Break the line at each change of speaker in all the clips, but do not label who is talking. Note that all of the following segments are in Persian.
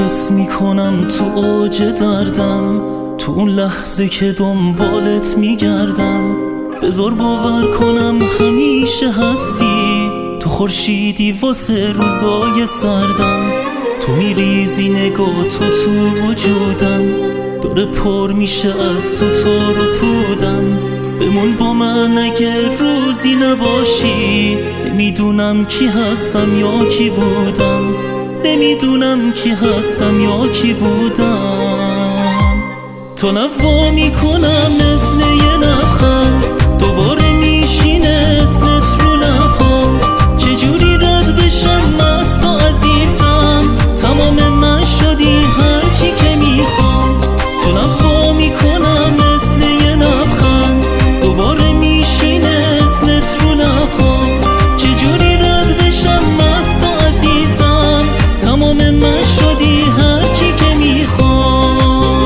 حس میکنم تو اوج دردم، تو اون لحظه که دنبالت میگردم. بذار باور کنم همیشه هستی، تو خورشیدی واسه روزای سردم. تو میریزی نگاه تو وجودم، داره پر میشه از تو تار و پودم. بمون با من اگه روزی نباشی، نمیدونم کی هستم یا کی بودم، نمیدونم کی هستم یا کی بودم. تا نوا میکنم مثل یه لبخند، دوباره میشینه اسمت رو لبام. چجوری رد بشم از تو عزیزم، تمام من شدی هرچی که میخوام. تا نوا میکنم مثل یه لبخند، دوباره میشینه اسمت رو لبام. چجوری رد بشم از تو عزیزم، تمام من شدی هرچی که میخوام.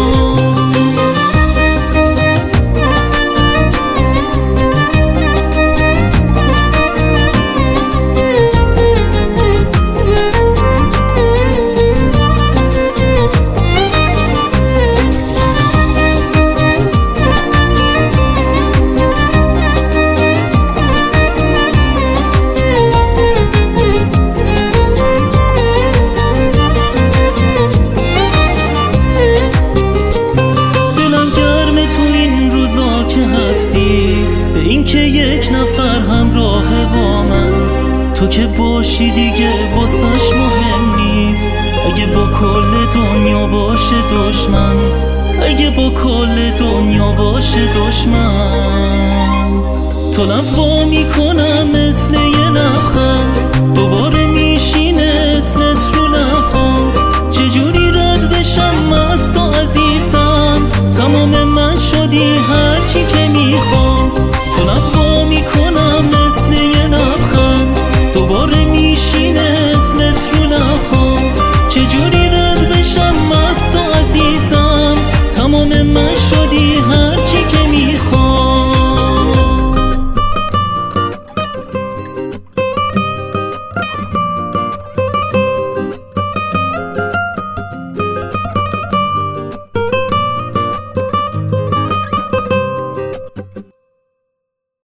به این که یک نفر همراه با من، تو که باشی دیگه واسش مهم نیست. اگه با کل دنیا باشه دشمن، اگه با کل دنیا باشه دشمن. تا نوا میکنم مثل یه لبخند،